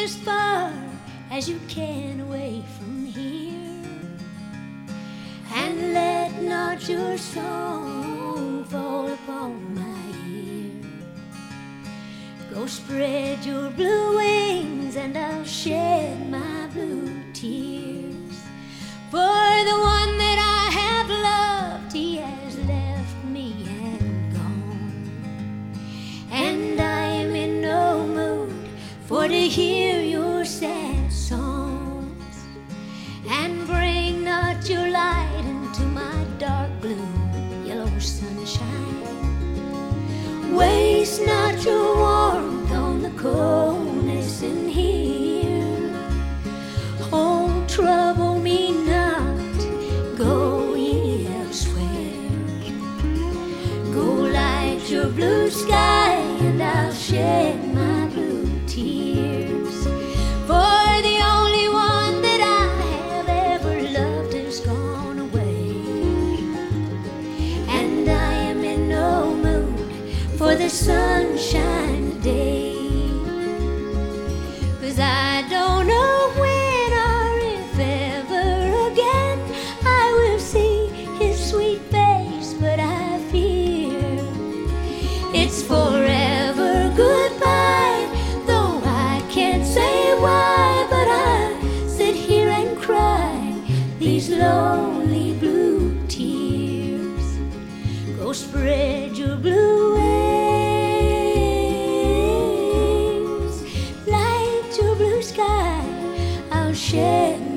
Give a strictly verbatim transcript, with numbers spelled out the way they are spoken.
as far as you can away from here, and let not your song fall upon my ear. Go spread your blue wings and I'll shed my blue tears. For the one that I have loved, he has left me and gone, and I am in no mood for to hear your sad songs. And bring not your light into my dark gloom, yellow sunshine. Waste not your warmth on the coldness in here. Oh, trouble me not, go ye elsewhere. Go light your blue sky and I'll shed my blue tears. For the only one that I have ever loved has gone away, and I am in no mood for the sunshine today. 'Cause I don't know when or if ever again I will see his sweet face, but I fear it's forever goodbye. Though I can't say why, but I sit here and cry these lonely blue tears. Go spread your blue wings, light your blue sky, I'll shed